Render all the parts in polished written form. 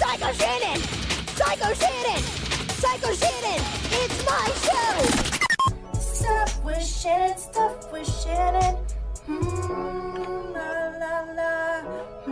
Psycho Shannon! Psycho Shannon! Psycho Shannon! It's my show! Stuff with Shannon, stuff with Shannon. La la la.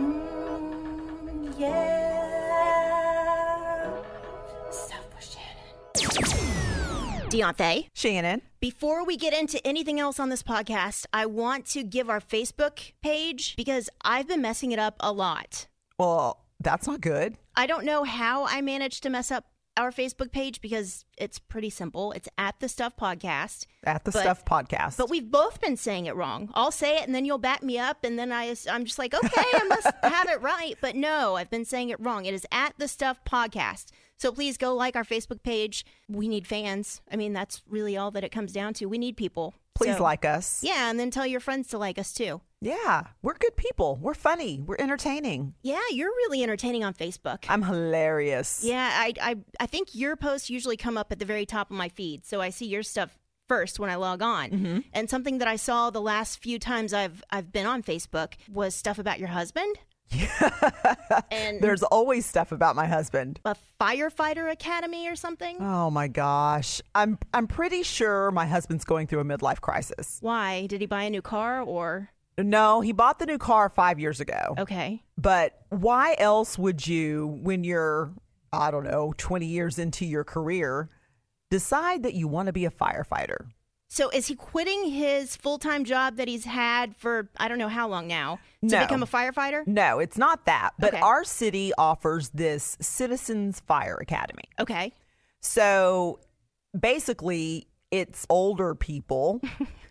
Yeah. Stuff with Shannon. Deontay, Shannon. before we get into anything else on this podcast, I want to give our Facebook page because I've been messing it up a lot. Well, that's not good. I don't know how I managed to mess up our Facebook page because it's pretty simple. It's at the Stuff Podcast. At the Stuff Podcast. But we've both been saying it wrong. I'll say it and then you'll back me up and then I'm just like, okay, I must have it right. But no, I've been saying it wrong. It is at the Stuff Podcast. So please go like our Facebook page. We need fans. I mean, that's really all that it comes down to. We need people. Please So, like us. Yeah, and then tell your friends to like us too. Yeah, we're good people. We're funny. We're entertaining. Yeah, you're really entertaining on Facebook. I'm hilarious. Yeah, I think your posts usually come up at the very top of my feed, so I see your stuff first when I log on. Mm-hmm. And something that I saw the last few times I've been on Facebook was stuff about your husband. And There's always stuff about my husband. a firefighter academy or something. Oh my gosh. I'm pretty sure my husband's going through a midlife crisis. Why? Did he buy a new car or? No, he bought the new car 5 years ago. Okay. But why else would you, when you're, I don't know, 20 years into your career, decide that you want to be a firefighter? So is he quitting his full-time job that he's had for I don't know how long now to No. become a firefighter? No, it's not that. But Okay. our city offers this Citizens Fire Academy. Okay. So basically, it's older people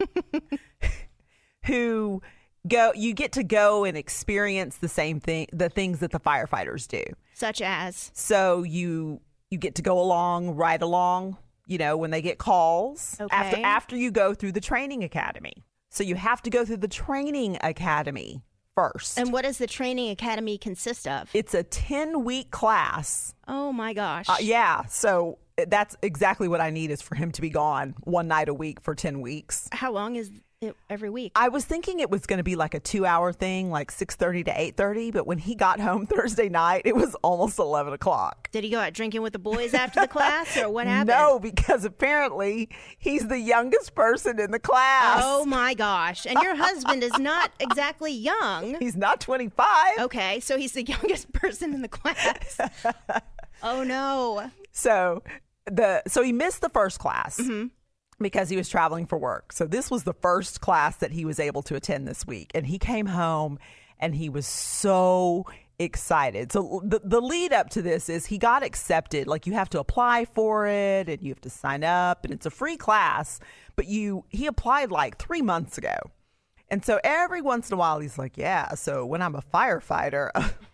who you get to go and experience the same thing, the things that the firefighters do. Such as? So you get to go along, ride along, when they get calls Okay. after you go through the training academy. So you have to go through the training academy first. And what does the training academy consist of? It's a 10-week class. Oh my gosh. Yeah. So that's exactly what I need is for him to be gone one night a week for 10 weeks. How long is it every week? I was thinking it was going to be like a 2-hour thing, like 6:30 to 8:30. But when he got home Thursday night, it was almost 11 o'clock. Did he go out drinking with the boys after the class or what happened? No, because apparently he's the youngest person in the class. Oh my gosh. And your husband is not exactly young. He's not 25. Okay, so he's the youngest person in the class. Oh no. So he missed the first class because he was traveling for work. So this was the first class that he was able to attend this week. And he came home and he was so excited. So the lead up to this is he got accepted. Like you have to apply for it and you have to sign up and it's a free class. But he applied like 3 months ago. And so every once in a while, he's like, yeah, so when I'm a firefighter,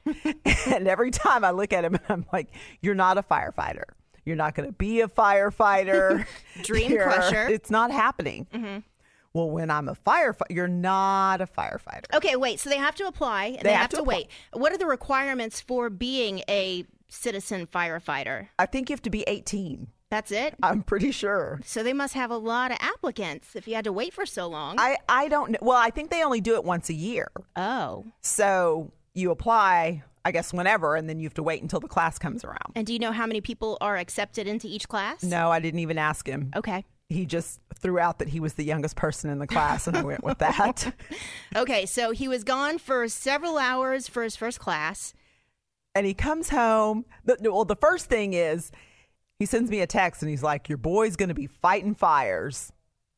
and every time I look at him, I'm like, you're not a firefighter. You're not going to be a firefighter. Dream crusher. It's not happening. Mm-hmm. Well, when I'm a firefighter, you're not a firefighter. Okay, wait. So they have to apply and they have to wait. What are the requirements for being a citizen firefighter? I think you have to be 18. That's it? I'm pretty sure. So they must have a lot of applicants if you had to wait for so long. I don't know. Well, I think they only do it once a year. Oh. So you apply, I guess, whenever, and then you have to wait until the class comes around. And do you know how many people are accepted into each class? No, I didn't even ask him. Okay. He just threw out that he was the youngest person in the class, and I went with that. Okay, so he was gone for several hours for his first class. And he comes home. The first thing is he sends me a text, and he's like, your boy's going to be fighting fires.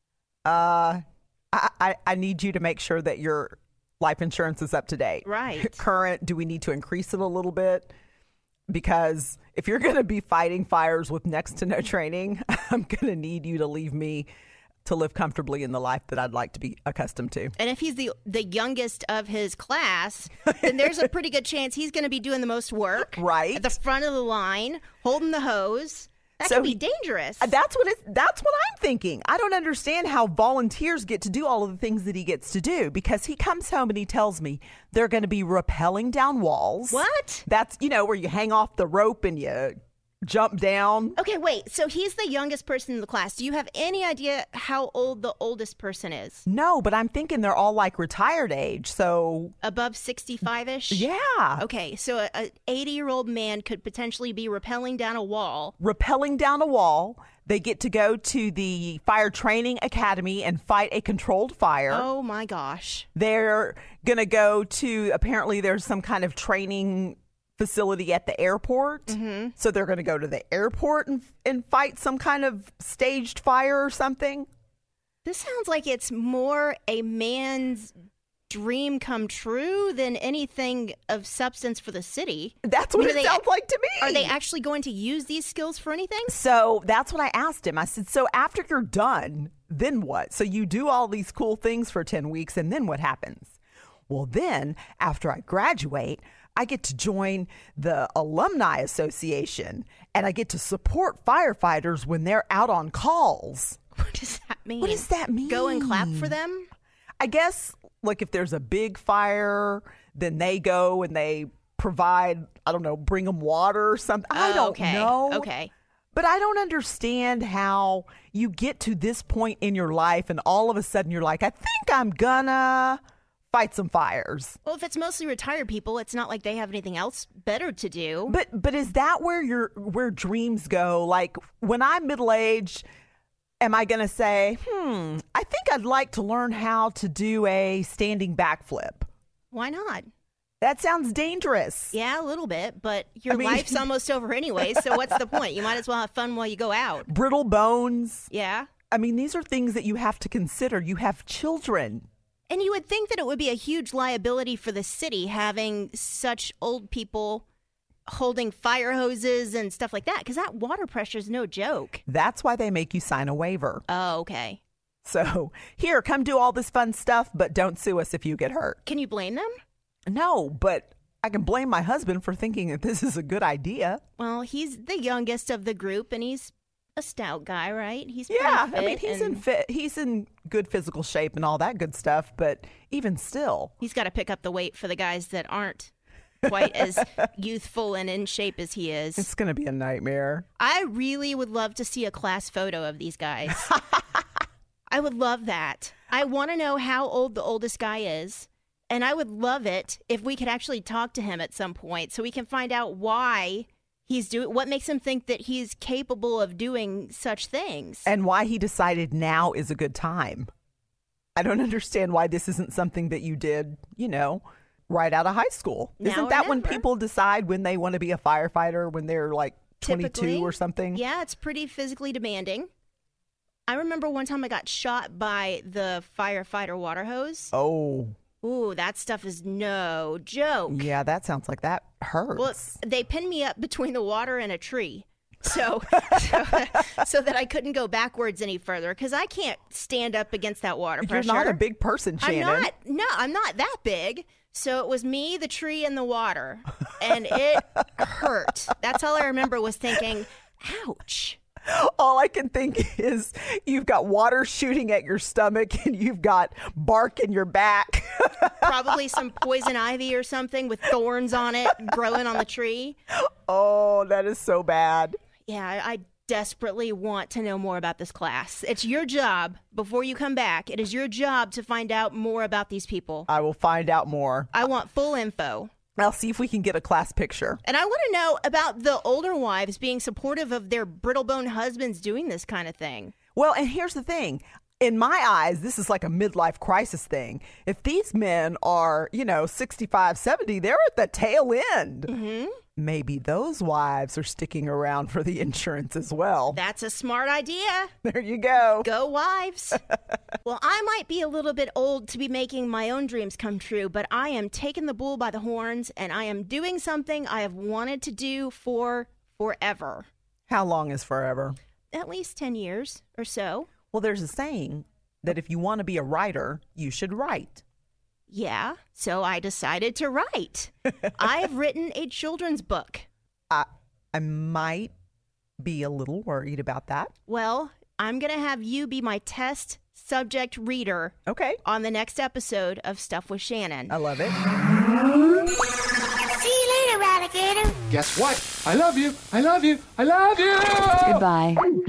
I need you to make sure that your life insurance is up to date. Right. Current, do we need to increase it a little bit? Because if you're going to be fighting fires with next to no training, I'm going to need you to leave me to live comfortably in the life that I'd like to be accustomed to. And if he's the youngest of his class, then there's a pretty good chance he's going to be doing the most work. Right. At the front of the line, holding the hose. That So could be dangerous. That's what I'm thinking. I don't understand how volunteers get to do all of the things that he gets to do, because he comes home and he tells me they're going to be rappelling down walls. What? That's, where you hang off the rope and you jump down. Okay, wait. So he's the youngest person in the class. Do you have any idea how old the oldest person is? No, but I'm thinking they're all like retired age. So Above 65-ish? yeah. Okay, so an 80-year-old man could potentially be rappelling down a wall. Rappelling down a wall. They get to go to the fire training academy and fight a controlled fire. Oh my gosh. They're going to go to, apparently there's some kind of training facility at the airport. Mm-hmm. So they're going to go to the airport and fight some kind of staged fire or something. This sounds like it's more a man's dream come true than anything of substance for the city. That's what it sounds like to me. Are they actually going to use these skills for anything? So that's what I asked him. I said, so after you're done, then what? So you do all these cool things for 10 weeks and then what happens? Well, then after I graduate, I get to join the Alumni Association and I get to support firefighters when they're out on calls. What does that mean? What does that mean? Go and clap for them? I guess, like, if there's a big fire, then they go and they provide, I don't know, bring them water or something. I don't know. Okay. But I don't understand how you get to this point in your life and all of a sudden you're like, I think I'm gonna fight some fires. Well, if it's mostly retired people, it's not like they have anything else better to do. But is that where dreams go? Like, when I'm middle-aged, am I going to say, I think I'd like to learn how to do a standing backflip? Why not? That sounds dangerous. Yeah, a little bit, but your life's almost over anyway, so what's the point? You might as well have fun while you go out. Brittle bones. Yeah. I mean, these are things that you have to consider. You have children. And you would think that it would be a huge liability for the city having such old people holding fire hoses and stuff like that, because that water pressure is no joke. That's why they make you sign a waiver. Oh, okay. So, here, come do all this fun stuff, but don't sue us if you get hurt. Can you blame them? No, but I can blame my husband for thinking that this is a good idea. Well, he's the youngest of the group, and he's a stout guy, right? He's yeah, pretty I fit mean, he's in good physical shape and all that good stuff, but even still. He's got to pick up the weight for the guys that aren't quite as youthful and in shape as he is. It's going to be a nightmare. I really would love to see a class photo of these guys. I would love that. I want to know how old the oldest guy is. And I would love it if we could actually talk to him at some point so we can find out why he's doing, what makes him think that he's capable of doing such things. And why he decided now is a good time. I don't understand why this isn't something that you did, right out of high school. Isn't that when people decide when they want to be a firefighter, when they're like 22 Typically, or something? Yeah, it's pretty physically demanding. I remember one time I got shot by the firefighter water hose. Oh. Ooh, that stuff is no joke. Yeah, that sounds like that hurts. Well, they pinned me up between the water and a tree. So that I couldn't go backwards any further because I can't stand up against that water pressure. You're not a big person, Shannon. I'm not that big. So it was me, the tree, and the water. And it hurt. That's all I remember was thinking, ouch. All I can think is you've got water shooting at your stomach and you've got bark in your back. Probably some poison ivy or something with thorns on it growing on the tree. Oh, that is so bad. Yeah, I desperately want to know more about this class. It's your job, before you come back, it is your job to find out more about these people. I will find out more. I want full info. I'll see if we can get a class picture. And I want to know about the older wives being supportive of their brittle-boned husbands doing this kind of thing. Well, and here's the thing. In my eyes, this is like a midlife crisis thing. If these men are, 65, 70, they're at the tail end. Mm-hmm. Maybe those wives are sticking around for the insurance as well. That's a smart idea. There you go. Go wives. Well, I might be a little bit old to be making my own dreams come true, but I am taking the bull by the horns, and I am doing something I have wanted to do for forever. How long is forever? At least 10 years or so. Well, there's a saying that if you want to be a writer, you should write. Yeah, so I decided to write. I've written a children's book. I might be a little worried about that. Well, I'm going to have you be my test subject reader. Okay. On the next episode of Stuff with Shannon. I love it. See you later, alligator. guess what? I love you. I love you. I love you. Goodbye.